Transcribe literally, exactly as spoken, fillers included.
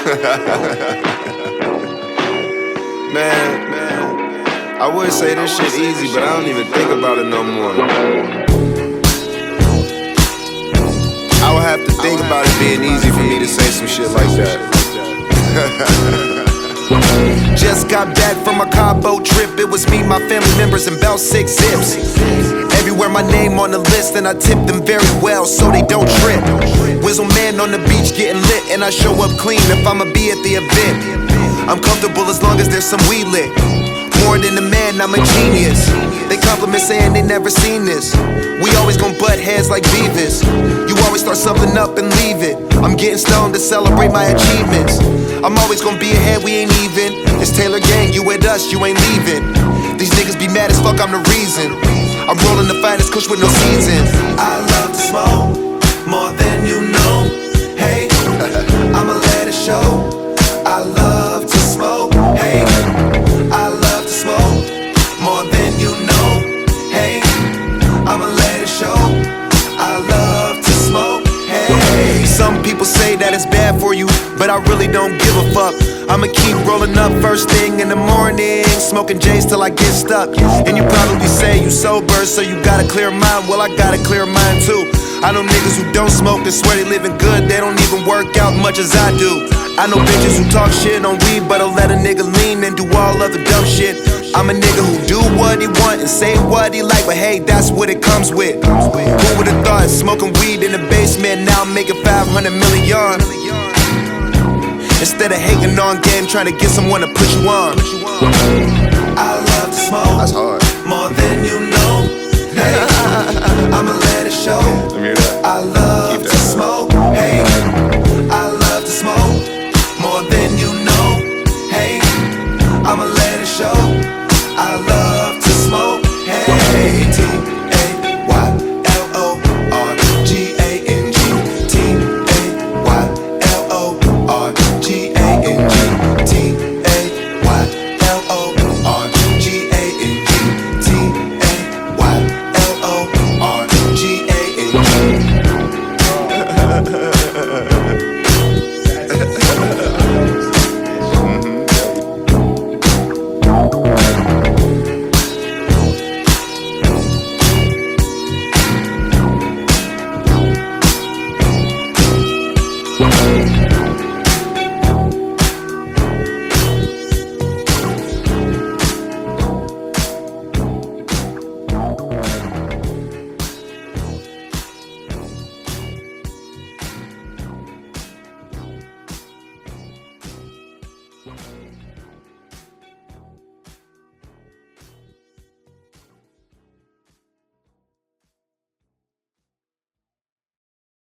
Man, man, I would say this shit easy, but I don't even think about it no more. I would have to think about it being easy for me to say some shit like that. Just got back from a Cabo trip. It was me, my family members, and about six zips. Everywhere my name on the list, and I tip them very well so they don't trip. Whizzle man on the beach getting lit, and I show up clean if I'ma be at the event. I'm comfortable as long as there's some weed lit. More than a man, I'm a genius. They compliment saying they never seen this. We always gon' butt heads like Beavis. You always start something up and leave it. I'm getting stoned to celebrate my achievements. I'm always gon' be ahead, we ain't even. It's Taylor Gang, you with us, you ain't leaving. These niggas be mad as fuck, I'm the reason. I'm rolling the finest kush with no season. I love to smoke, more than you know. Hey, I'ma let it show. I love to smoke, hey. I love to smoke, more than you know. Hey, I'ma let it show. I love to smoke, hey. Some people say that it's bad for you, but I really don't give a fuck. I'ma keep rolling up first thing in the morning, smoking J's till I get stuck. And you probably say you sober, so you got a clear mind. Well, I got a clear mind too. I know niggas who don't smoke and swear they living good. They don't even work out much as I do. I know bitches who talk shit on weed, but I'll let a nigga lean and do all other dumb shit. I'm a nigga who do what he want and say what he like, but hey, that's what it comes with. Who would've thought smoking weed in the basement, now I'm making five hundred million. Instead of hating on game, trying to get someone to put you on. I love to smoke, That's hard. more than you know.